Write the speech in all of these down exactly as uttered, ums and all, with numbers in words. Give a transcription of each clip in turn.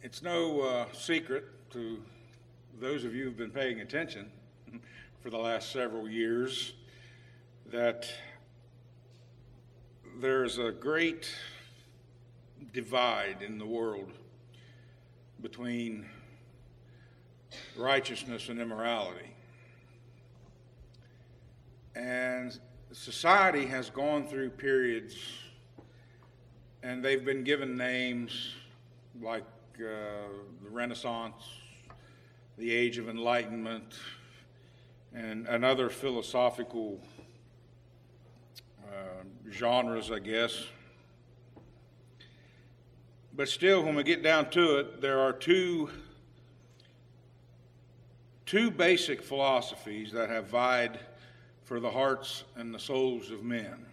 It's no uh, secret to those of you who've been paying attention for the last several years that there's a great divide in the world between righteousness and immorality. And society has gone through periods, and they've been given names like uh, the Renaissance, the Age of Enlightenment, and, and other philosophical uh, genres, I guess. But still, when we get down to it, there are two, two basic philosophies that have vied for the hearts and the souls of men.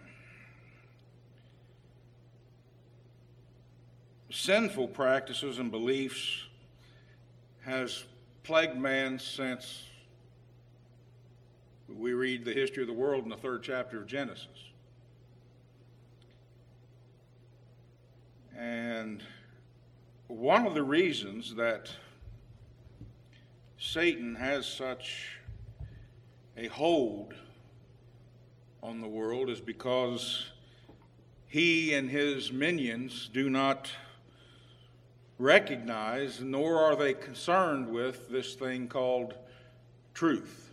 Sinful practices and beliefs has plagued man since we read the history of the world in the third chapter of Genesis. And one of the reasons that Satan has such a hold on the world is because he and his minions do not recognize, nor are they concerned with, this thing called truth.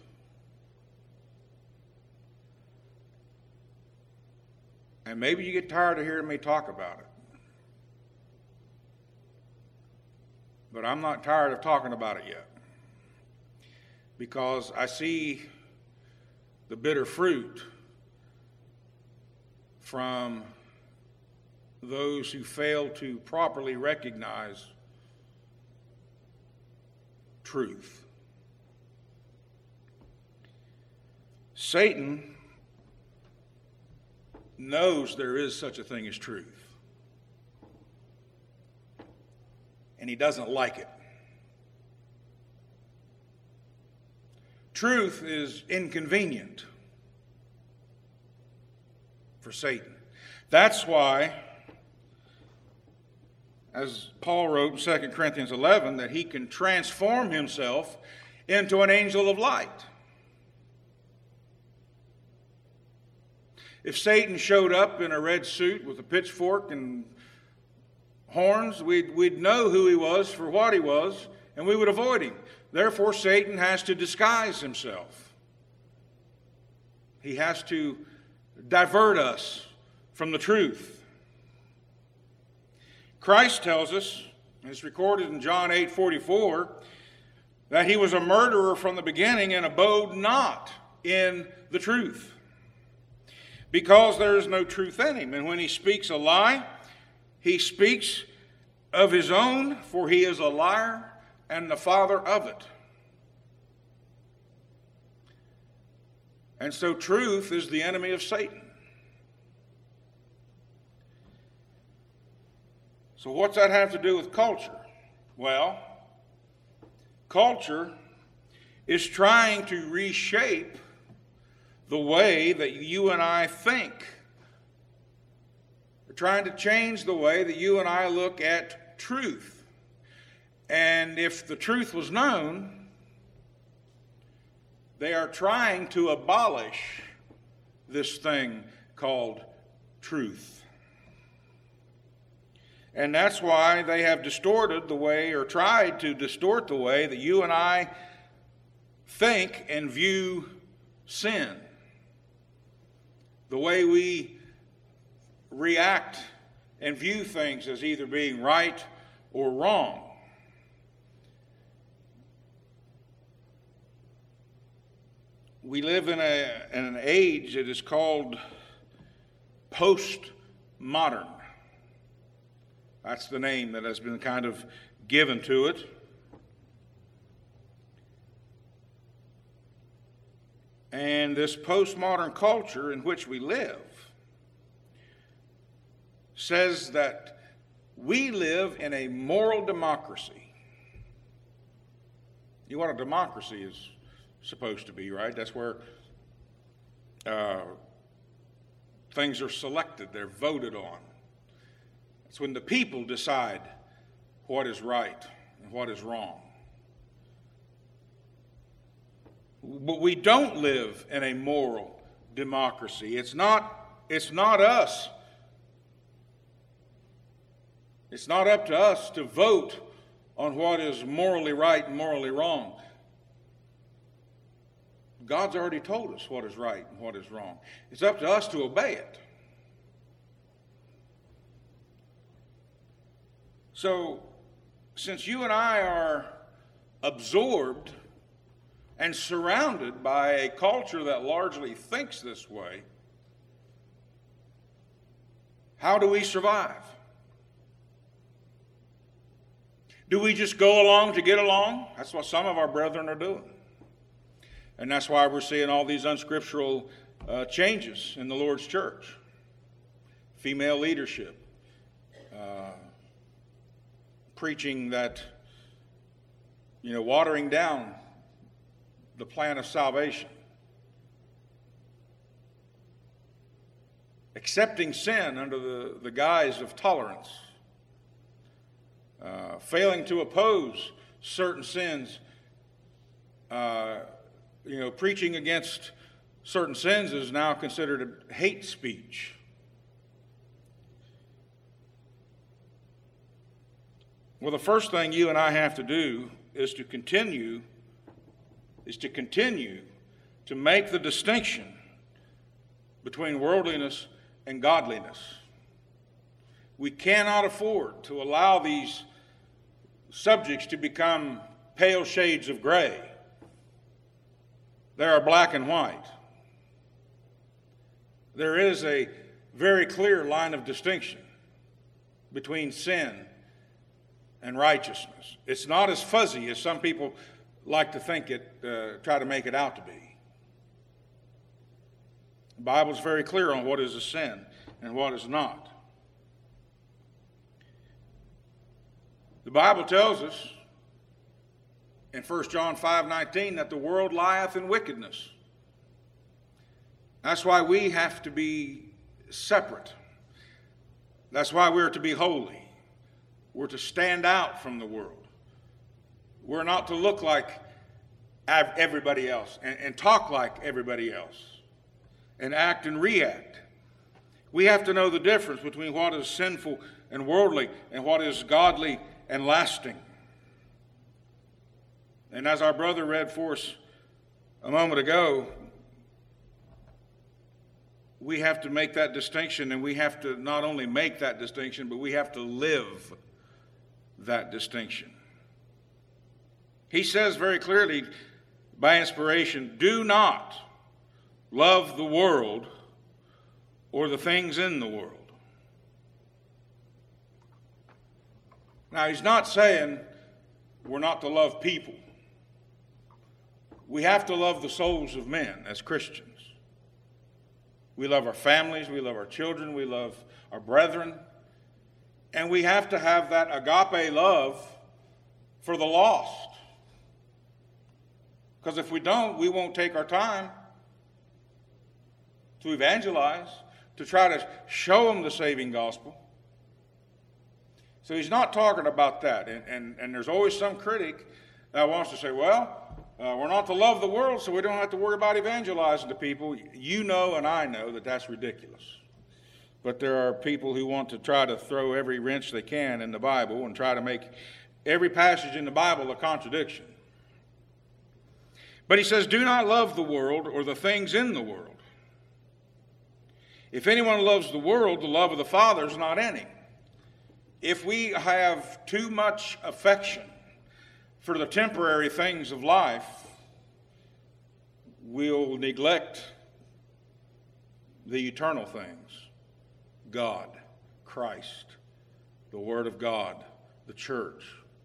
And maybe you get tired of hearing me talk about it. But I'm not tired of talking about it yet. Because I see the bitter fruit from those who fail to properly recognize truth. Satan knows there is such a thing as truth, and he doesn't like it. Truth is inconvenient for Satan. That's why, as Paul wrote in Second Corinthians eleven, that he can transform himself into an angel of light. If Satan showed up in a red suit with a pitchfork and horns, we'd, we'd know who he was for what he was, and we would avoid him. Therefore, Satan has to disguise himself. He has to divert us from the truth. Christ tells us, it's recorded in John eight forty-four, that he was a murderer from the beginning and abode not in the truth, because there is no truth in him. And when he speaks a lie, he speaks of his own, for he is a liar and the father of it. And so truth is the enemy of Satan. So what's that have to do with culture? Well, culture is trying to reshape the way that you and I think. They're trying to change the way that you and I look at truth. And if the truth was known, they are trying to abolish this thing called truth. And that's why they have distorted the way, or tried to distort the way, that you and I think and view sin. The way we react and view things as either being right or wrong. We live in, a, in an age that is called postmodern. That's the name that has been kind of given to it. And this postmodern culture in which we live says that we live in a moral democracy. You know what a democracy is supposed to be, right? That's where uh, things are selected, they're voted on. It's when the people decide what is right and what is wrong. But we don't live in a moral democracy. It's not, it's not us. It's not up to us to vote on what is morally right and morally wrong. God's already told us what is right and what is wrong. It's up to us to obey it. So, since you and I are absorbed and surrounded by a culture that largely thinks this way, how do we survive? Do we just go along to get along? That's what some of our brethren are doing. And that's why we're seeing all these unscriptural uh, changes in the Lord's church. Female leadership. Uh, preaching that, you know, watering down the plan of salvation. Accepting sin under the, the guise of tolerance. Uh, failing to oppose certain sins. Uh, you know, preaching against certain sins is now considered a hate speech. Well, the first thing you and I have to do is to continue, is to continue to make the distinction between worldliness and godliness. We cannot afford to allow these subjects to become pale shades of gray. They are black and white. There is a very clear line of distinction between sin and righteousness. It's not as fuzzy as some people like to think it, uh, try to make it out to be. The Bible is very clear on what is a sin and what is not. The Bible tells us in First John five nineteen that the world lieth in wickedness. That's why we have to be separate. That's why we're to be holy. We're to stand out from the world. We're not to look like everybody else and, and talk like everybody else and act and react. We have to know the difference between what is sinful and worldly and what is godly and lasting. And as our brother read for us a moment ago, we have to make that distinction, and we have to not only make that distinction, but we have to live that distinction. He says very clearly by inspiration, do not love the world or the things in the world. Now, he's not saying we're not to love people. We have to love the souls of men as Christians. We love our families, we love our children, we love our brethren. And we have to have that agape love for the lost. Because if we don't, we won't take our time to evangelize, to try to show them the saving gospel. So he's not talking about that. And, and, and there's always some critic that wants to say, well, uh, we're not to love the world, so we don't have to worry about evangelizing to people. You know and I know that that's ridiculous. But there are people who want to try to throw every wrench they can in the Bible and try to make every passage in the Bible a contradiction. But he says, do not love the world or the things in the world. If anyone loves the world, the love of the Father is not in him. If we have too much affection for the temporary things of life, we'll neglect the eternal things. God, Christ, the Word of God, the church.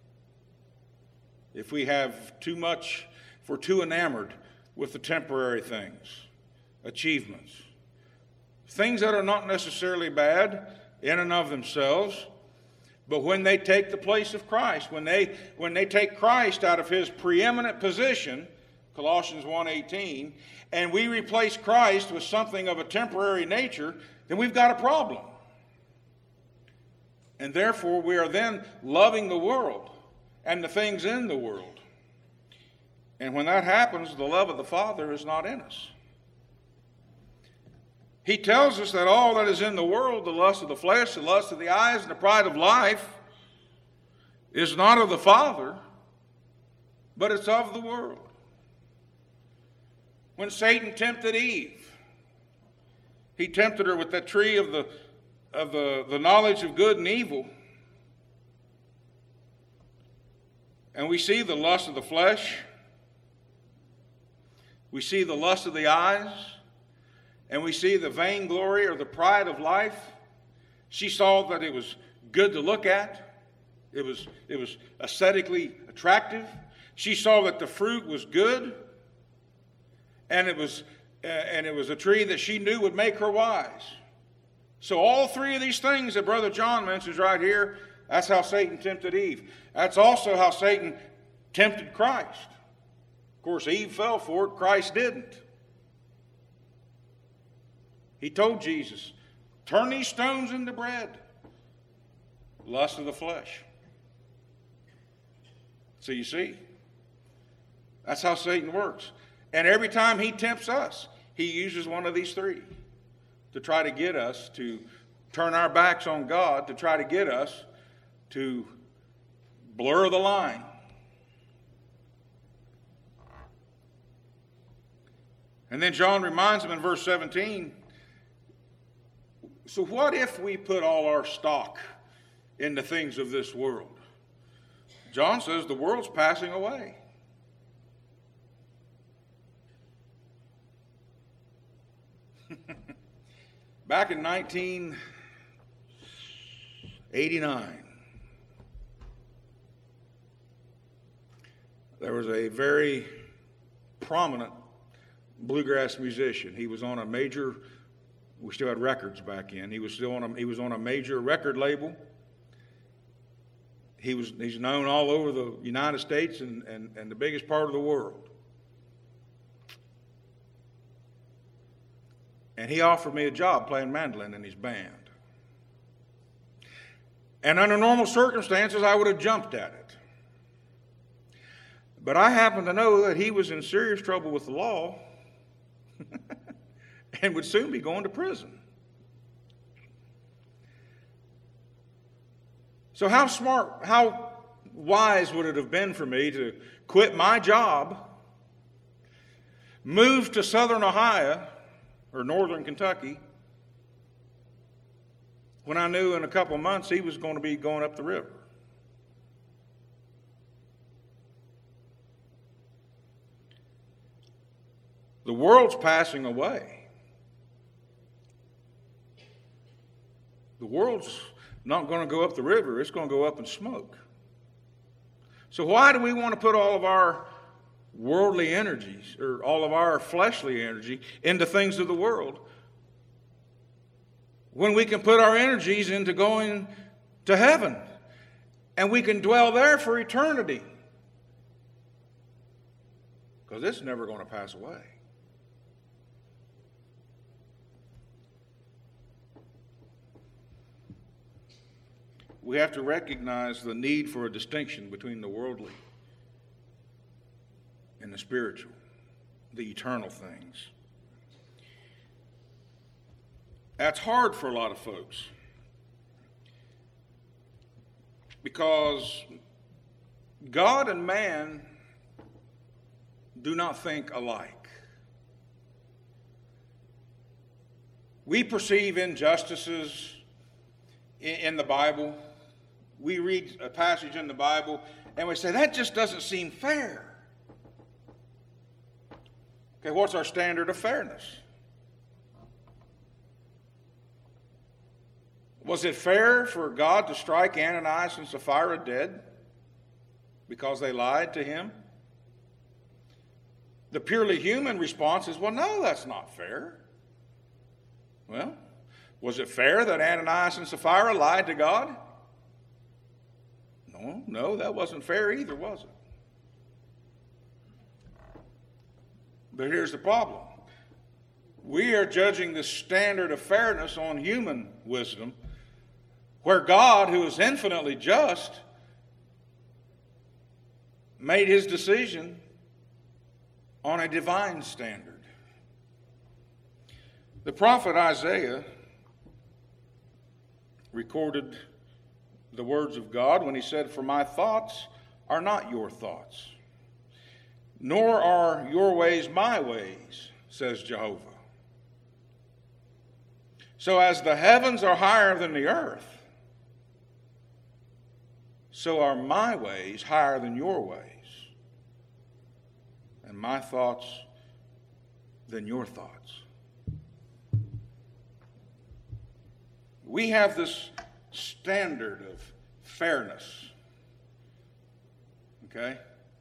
If we have too much, if we're too enamored with the temporary things, achievements, things that are not necessarily bad in and of themselves, but when they take the place of Christ, when they, when they take Christ out of his preeminent position, Colossians one eighteen, and we replace Christ with something of a temporary nature, then we've got a problem. And therefore, we are then loving the world and the things in the world. And when that happens, the love of the Father is not in us. He tells us that all that is in the world, the lust of the flesh, the lust of the eyes, and the pride of life, is not of the Father, but it's of the world. When Satan tempted Eve, he tempted her with that tree of the of the, the knowledge of good and evil. And we see the lust of the flesh. We see the lust of the eyes. And we see the vainglory or the pride of life. She saw that it was good to look at. It was, it was aesthetically attractive. She saw that the fruit was good. And it was, uh, and it was a tree that she knew would make her wise. So all three of these things that Brother John mentions right here, that's how Satan tempted Eve. That's also how Satan tempted Christ. Of course, Eve fell for it. Christ didn't. He told Jesus, turn these stones into bread. Lust of the flesh. So you see, that's how Satan works. And every time he tempts us, he uses one of these three to try to get us to turn our backs on God, to try to get us to blur the line. And then John reminds him in verse seventeen, so what if we put all our stock in the things of this world? John says the world's passing away. Back in nineteen eighty-nine, there was a very prominent bluegrass musician. He was on a major, we still had records back in. He was still on a, he was on a major record label. He was, he's known all over the United States and, and, and the biggest part of the world. And he offered me a job playing mandolin in his band. And under normal circumstances, I would have jumped at it. But I happen to know that he was in serious trouble with the law and would soon be going to prison. So how smart, how wise would it have been for me to quit my job, move to southern Ohio, or northern Kentucky, when I knew in a couple of months he was going to be going up the river? The world's passing away. The world's not going to go up the river. It's going to go up in smoke. So why do we want to put all of our worldly energies, or all of our fleshly energy, into things of the world, when we can put our energies into going to heaven and we can dwell there for eternity? Because it's never going to pass away. We have to recognize the need for a distinction between the worldly and the spiritual, the eternal things. That's hard for a lot of folks because God and man do not think alike. We perceive injustices in the Bible. We read a passage in the Bible and we say, that just doesn't seem fair. Okay, what's our standard of fairness? Was it fair for God to strike Ananias and Sapphira dead because they lied to him? The purely human response is, well, no, that's not fair. Well, was it fair that Ananias and Sapphira lied to God? No, no, that wasn't fair either, was it? But here's the problem. We are judging the standard of fairness on human wisdom where God, who is infinitely just, made his decision on a divine standard. The prophet Isaiah recorded the words of God when he said, "For my thoughts are not your thoughts, nor are your ways my ways, says Jehovah. So as the heavens are higher than the earth, so are my ways higher than your ways, and my thoughts than your thoughts." We have this standard of fairness. Okay?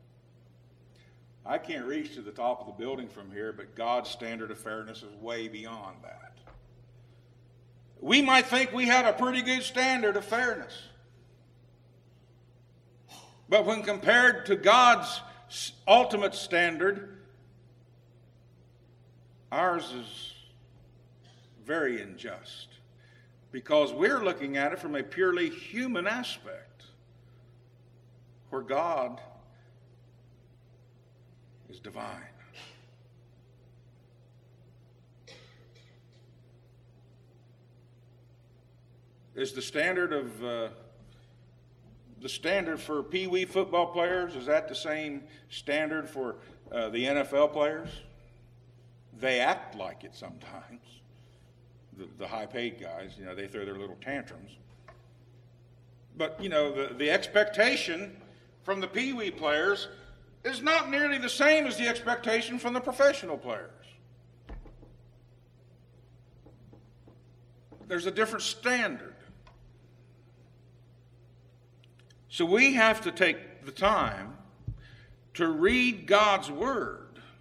I can't reach to the top of the building from here, but God's standard of fairness is way beyond that. We might think we have a pretty good standard of fairness. But when compared to God's ultimate standard, ours is very unjust, because we're looking at it from a purely human aspect, where God is divine. Is the standard of uh, the standard for Pee Wee football players, is that the same standard for uh, the N F L players? They act like it sometimes. The, the high-paid guys, you know, they throw their little tantrums. But, you know, the, the expectation from the Pee Wee players is not nearly the same as the expectation from the professional players. There's a different standard. So we have to take the time to read God's Word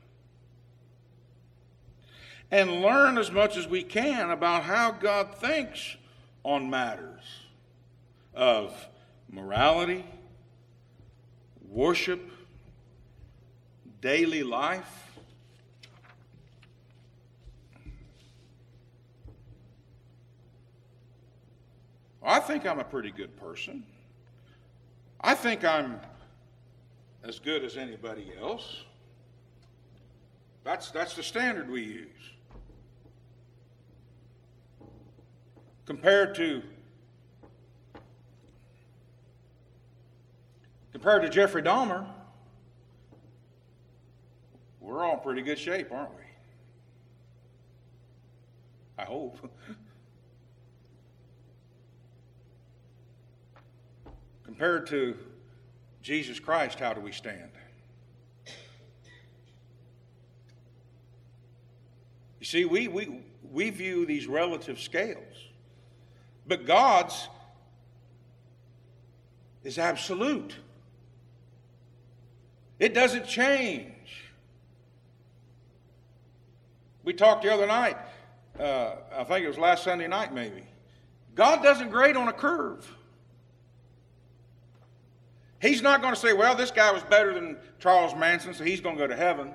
and learn as much as we can about how God thinks on matters of morality, worship, daily life. I think I'm a pretty good person. I think I'm as good as anybody else. That's, that's the standard we use. Compared to compared to Jeffrey Dahmer, we're all in pretty good shape, aren't we? I hope. Compared to Jesus Christ, how do we stand? You see, we, we, we view these relative scales, but God's is absolute. It doesn't change. We talked the other night, uh, I think it was last Sunday night maybe. God doesn't grade on a curve. He's not going to say, well, this guy was better than Charles Manson, so he's going to go to heaven.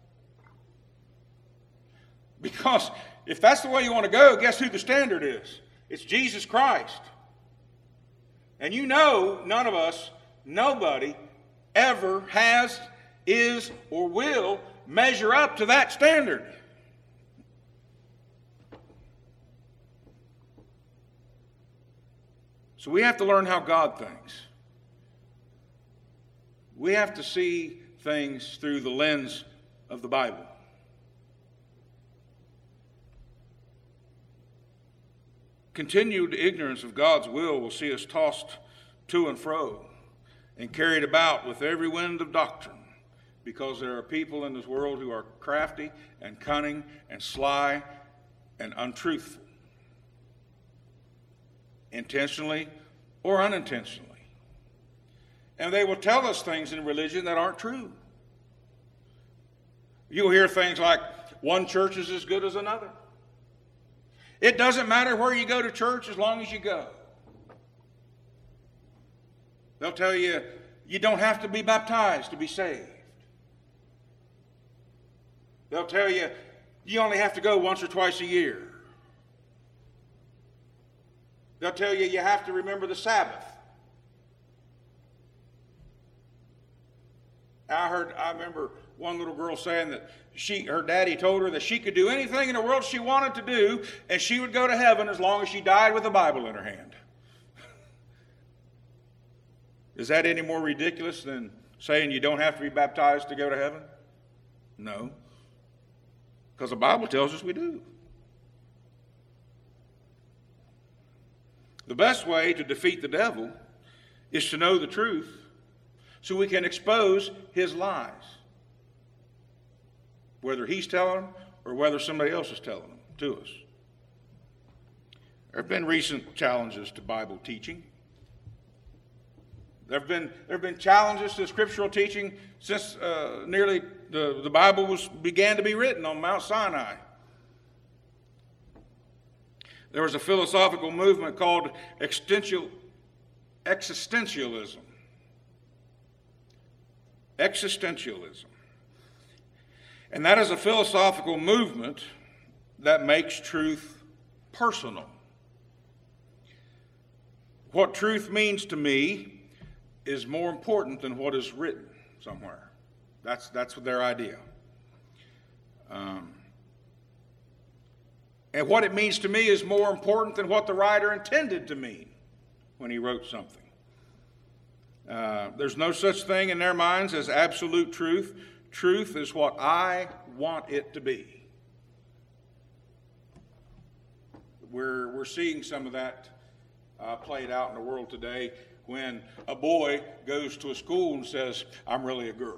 Because if that's the way you want to go, guess who the standard is? It's Jesus Christ. And you know, none of us, nobody, ever has, is, or will measure up to that standard. So we have to learn how God thinks. We have to see things through the lens of the Bible. Continued ignorance of God's will will see us tossed to and fro and carried about with every wind of doctrine, because there are people in this world who are crafty and cunning and sly and untruthful, intentionally or unintentionally. And they will tell us things in religion that aren't true. You'll hear things like, one church is as good as another. It doesn't matter where you go to church as long as you go. They'll tell you, you don't have to be baptized to be saved. They'll tell you, you only have to go once or twice a year. They'll tell you you have to remember the Sabbath. I heard, I remember one little girl saying that she, her daddy told her that she could do anything in the world she wanted to do, and she would go to heaven as long as she died with a Bible in her hand. Is that any more ridiculous than saying you don't have to be baptized to go to heaven? No. Because the Bible tells us we do. The best way to defeat the devil is to know the truth so we can expose his lies, whether he's telling them or whether somebody else is telling them to us. There have been recent challenges to Bible teaching. There have been, there have been challenges to scriptural teaching since uh, nearly the, the Bible was, began to be written on Mount Sinai. There was a philosophical movement called existential, existentialism. Existentialism. And that is a philosophical movement that makes truth personal. What truth means to me is more important than what is written somewhere. That's, that's their idea. Um, and what it means to me is more important than what the writer intended to mean when he wrote something. Uh, there's no such thing in their minds as absolute truth. Truth is what I want it to be. We're, we're seeing some of that uh, played out in the world today when a boy goes to a school and says, I'm really a girl.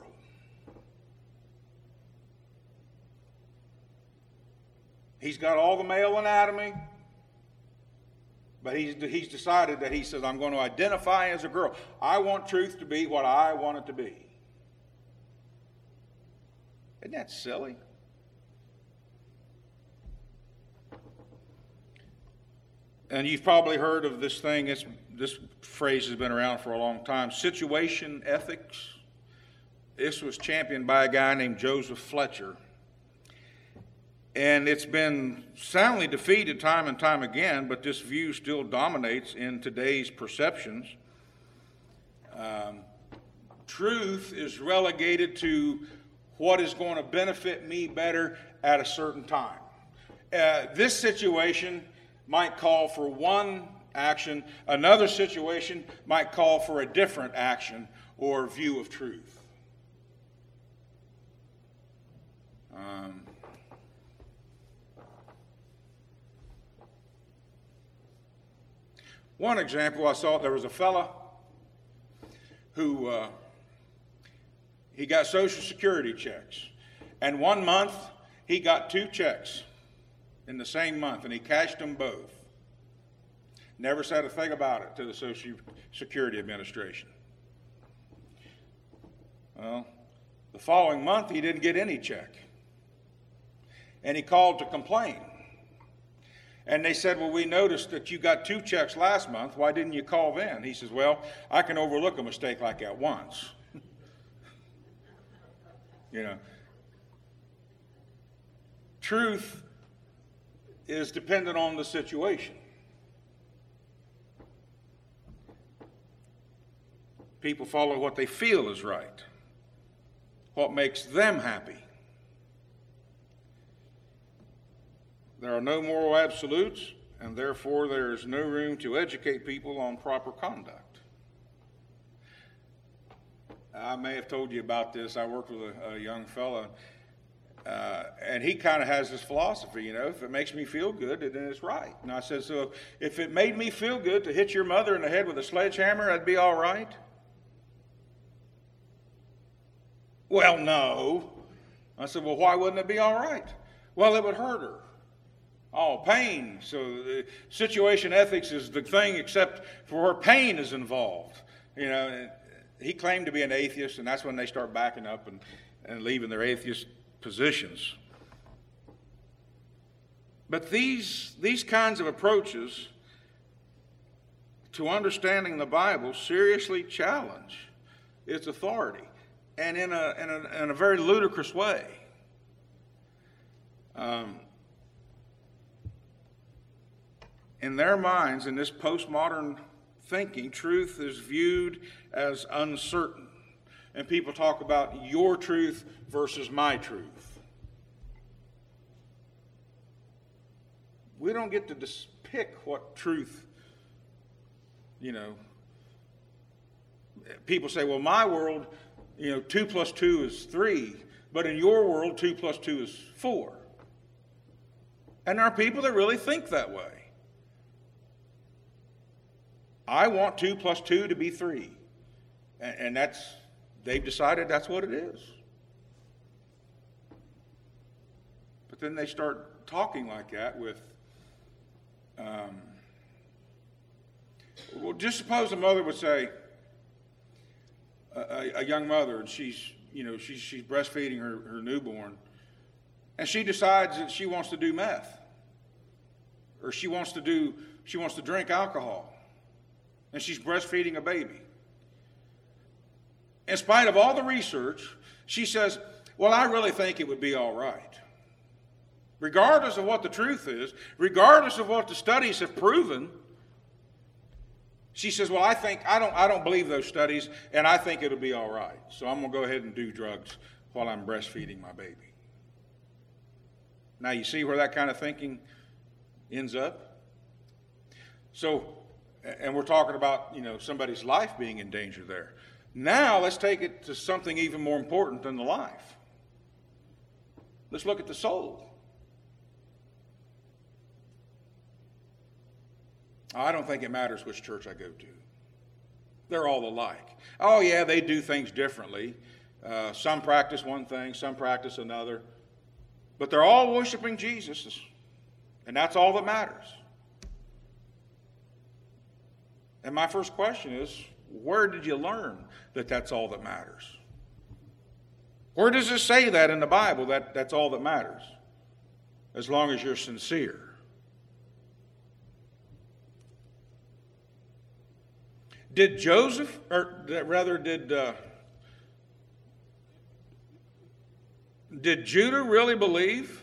He's got all the male anatomy, but he's, he's decided that he says, I'm going to identify as a girl. I want truth to be what I want it to be. Isn't that silly? And you've probably heard of this thing, it's, this phrase has been around for a long time, situation ethics. This was championed by a guy named Joseph Fletcher. And it's been soundly defeated time and time again, but this view still dominates in today's perceptions. Um, truth is relegated to what is going to benefit me better at a certain time. Uh, this situation might call for one action. Another situation might call for a different action or view of truth. Um, one example I saw, there was a fella who uh, he got Social Security checks. And one month, he got two checks in the same month, and he cashed them both. Never said a thing about it to the Social Security Administration. Well, the following month, he didn't get any check. And he called to complain. And they said, well, we noticed that you got two checks last month. Why didn't you call then? He says, well, I can overlook a mistake like that once. You know, truth is dependent on the situation. People follow what they feel is right, what makes them happy. There are no moral absolutes, and therefore there is no room to educate people on proper conduct. I may have told you about this. I worked with a, a young fella, uh, and he kind of has this philosophy, you know, if it makes me feel good, then it's right. And I said, so if it made me feel good to hit your mother in the head with a sledgehammer, that'd be all right? Well, no. I said, well, why wouldn't it be all right? Well, it would hurt her. Oh, pain. So the situation ethics is the thing except for where pain is involved. You know, he claimed to be an atheist, and that's when they start backing up and, and leaving their atheist positions. But these, these kinds of approaches to understanding the Bible seriously challenge its authority, and in a, in a, in a very ludicrous way. Um, In their minds, in this postmodern thinking, truth is viewed as uncertain. And people talk about your truth versus my truth. We don't get to dis- pick what truth, you know. People say, well, my world, you know, two plus two is three, but in your world, two plus two is four. And there are people that really think that way. I want two plus two to be three. And, and that's, they've decided that's what it is. But then they start talking like that with, um, well, just suppose a mother would say, a, a young mother, and she's, you know, she's, she's breastfeeding her, her newborn, and she decides that she wants to do meth, or she wants to do, she wants to drink alcohol, and she's breastfeeding a baby. In spite of all the research, she says, well, I really think it would be all right. Regardless of what the truth is, regardless of what the studies have proven, she says, well, I think, I don't, I don't believe those studies, and I think it'll be all right. So I'm going to go ahead and do drugs while I'm breastfeeding my baby. Now, you see where that kind of thinking ends up? So, and we're talking about, you know, somebody's life being in danger there. Now, let's take it to something even more important than the life. Let's look at the soul. I don't think it matters which church I go to. They're all alike. Oh, yeah, they do things differently. Uh, some practice one thing, some practice another. But they're all worshiping Jesus, and that's all that matters. And my first question is, where did you learn that that's all that matters? Where does it say that in the Bible, that that's all that matters? As long as you're sincere. Did Joseph, or rather did, uh, did Judah really believe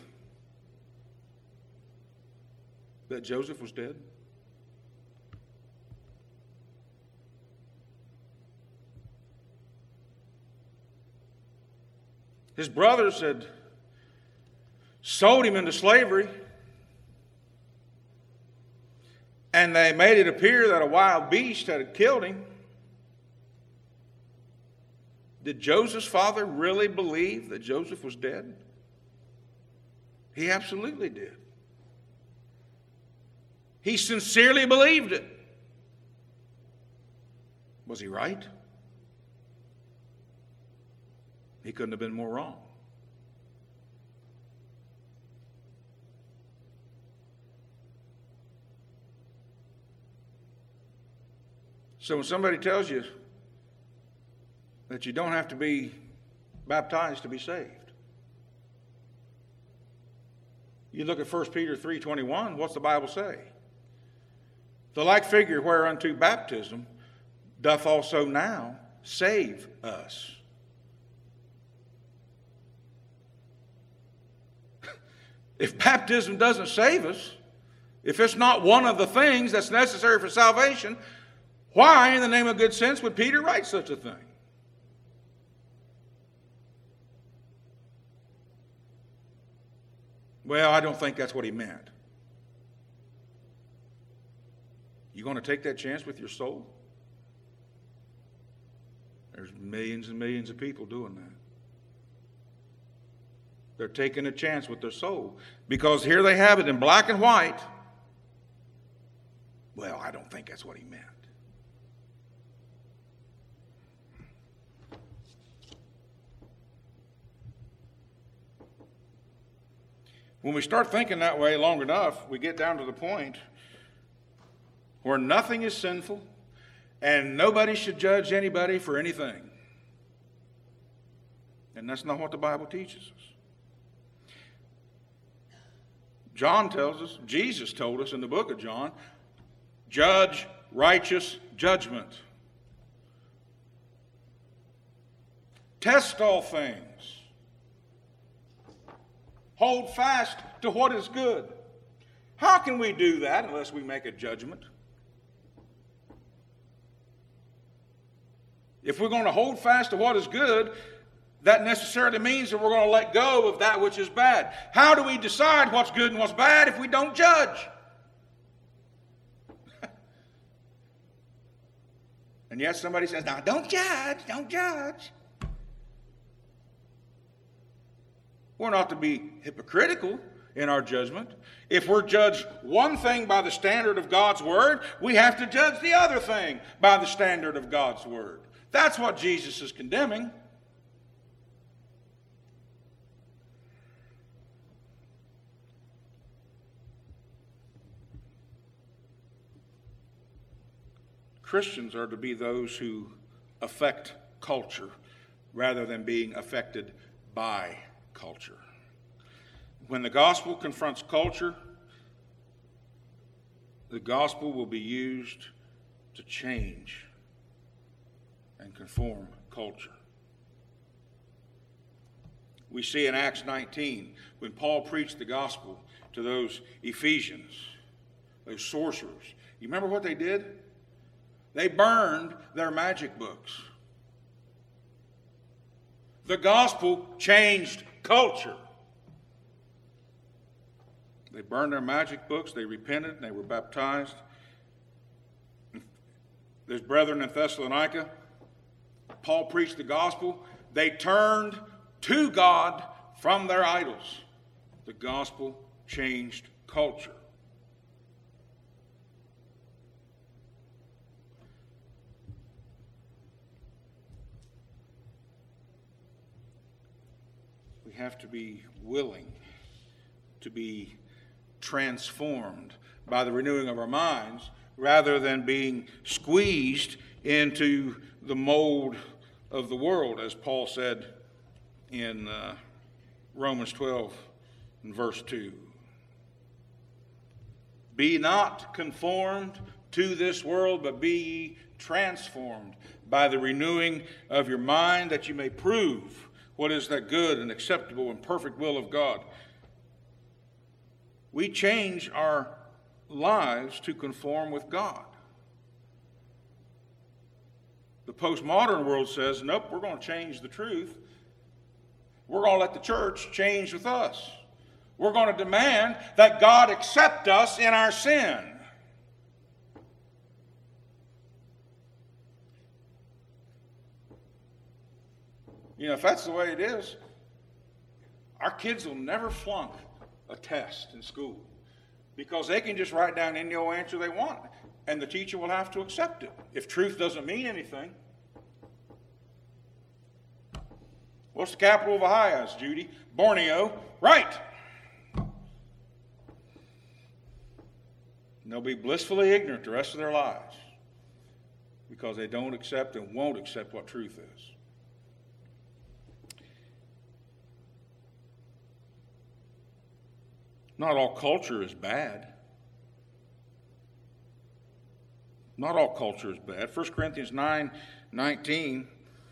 that Joseph was dead? His brothers had sold him into slavery, and they made it appear that a wild beast had killed him. Did Joseph's father really believe that Joseph was dead? He absolutely did. He sincerely believed it. Was he right? He couldn't have been more wrong. So when somebody tells you that you don't have to be baptized to be saved, you look at First Peter three twenty-one, what's the Bible say? The like figure whereunto baptism doth also now save us. If baptism doesn't save us, if it's not one of the things that's necessary for salvation, why in the name of good sense would Peter write such a thing? Well, I don't think that's what he meant. You going to take that chance with your soul? There's millions and millions of people doing that. They're taking a chance with their soul because here they have it in black and white. Well, I don't think that's what he meant. When we start thinking that way long enough, we get down to the point where nothing is sinful and nobody should judge anybody for anything. And that's not what the Bible teaches us. John tells us, Jesus told us in the book of John, judge righteous judgment. Test all things. Hold fast to what is good. How can we do that unless we make a judgment? If we're going to hold fast to what is good, that necessarily means that we're going to let go of that which is bad. How do we decide what's good and what's bad if we don't judge? And yet somebody says, now don't judge, don't judge. We're not to be hypocritical in our judgment. If we're judged one thing by the standard of God's word, we have to judge the other thing by the standard of God's word. That's what Jesus is condemning. Christians are to be those who affect culture rather than being affected by culture. When the gospel confronts culture, the gospel will be used to change and conform culture. We see in Acts nineteen, when Paul preached the gospel to those Ephesians, those sorcerers, you remember what they did? They burned their magic books. The gospel changed culture. They burned their magic books, they repented, and they were baptized. There's brethren in Thessalonica. Paul preached the gospel. They turned to God from their idols. The gospel changed culture. We have to be willing to be transformed by the renewing of our minds rather than being squeezed into the mold of the world, as Paul said in uh, Romans twelve and verse two. Be not conformed to this world, but be ye transformed by the renewing of your mind, that you may prove what is that good and acceptable and perfect will of God. We change our lives to conform with God. The postmodern world says, nope, we're going to change the truth. We're going to let the church change with us. We're going to demand that God accept us in our sin. You know, if that's the way it is, our kids will never flunk a test in school because they can just write down any old answer they want, and the teacher will have to accept it if truth doesn't mean anything. What's the capital of Baha'i, Judy? Borneo. Right. And they'll be blissfully ignorant the rest of their lives because they don't accept and won't accept what truth is. Not all culture is bad. Not all culture is bad. First Corinthians nine nineteen,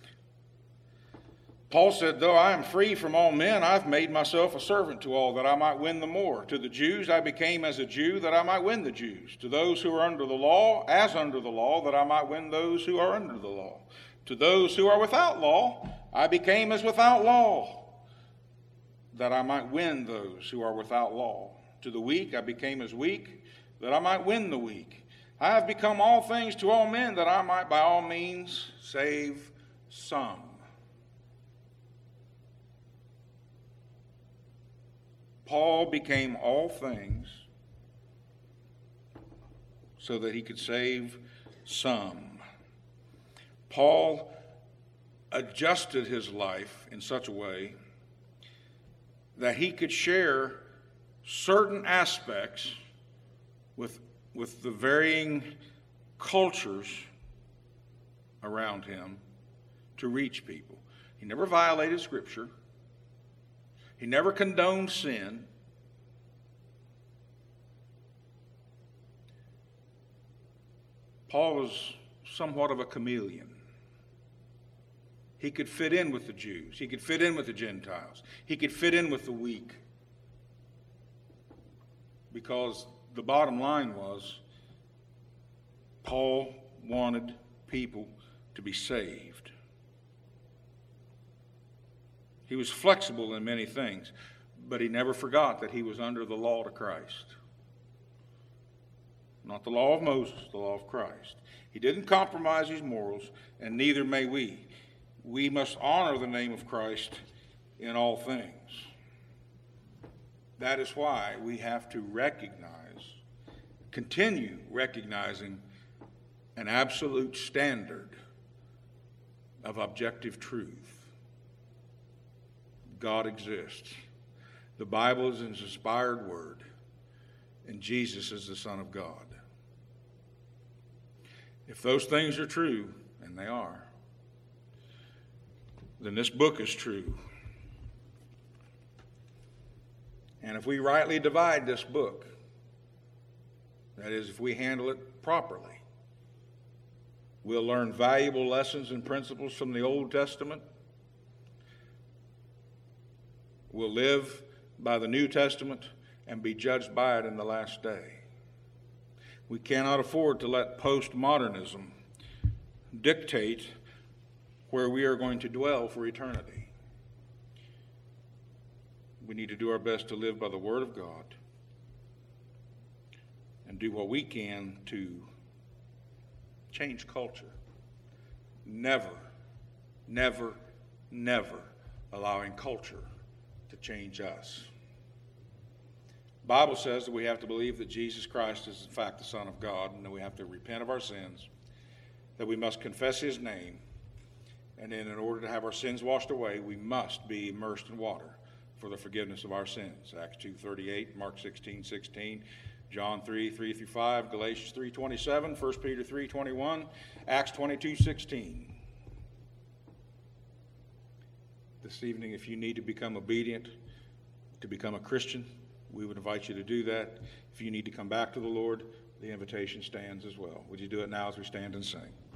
Paul said, though I am free from all men, I've made myself a servant to all, that I might win the more. To the Jews I became as a Jew, that I might win the Jews. To those who are under the law, as under the law, that I might win those who are under the law. To those who are without law, I became as without law, that I might win those who are without law. To the weak I became as weak, that I might win the weak. I have become all things to all men, that I might by all means save some. Paul became all things so that he could save some. Paul adjusted his life in such a way that he could share certain aspects with, with the varying cultures around him to reach people. He never violated Scripture. He never condoned sin. Paul was somewhat of a chameleon. He could fit in with the Jews. He could fit in with the Gentiles. He could fit in with the weak because the bottom line was Paul wanted people to be saved. He was flexible in many things, but he never forgot that he was under the law to Christ. Not the law of Moses, the law of Christ. He didn't compromise his morals, and neither may we. We must honor the name of Christ in all things. That is why we have to recognize, continue recognizing an absolute standard of objective truth. God exists. The Bible is an inspired word, and Jesus is the Son of God. If those things are true, and they are, then this book is true. And if we rightly divide this book, that is, if we handle it properly, we'll learn valuable lessons and principles from the Old Testament. We'll live by the New Testament and be judged by it in the last day. We cannot afford to let postmodernism dictate where we are going to dwell for eternity. We need to do our best to live by the Word of God and do what we can to change culture. Never, never, never allowing culture to change us. The Bible says that we have to believe that Jesus Christ is in fact the Son of God, and that we have to repent of our sins, that we must confess his name, and then in order to have our sins washed away, we must be immersed in water for the forgiveness of our sins. Acts two thirty-eight, Mark sixteen sixteen, John three three through five, Galatians three twenty-seven, First Peter three twenty-one, Acts twenty-two sixteen. This evening, if you need to become obedient, to become a Christian, we would invite you to do that. If you need to come back to the Lord, the invitation stands as well. Would you do it now as we stand and sing?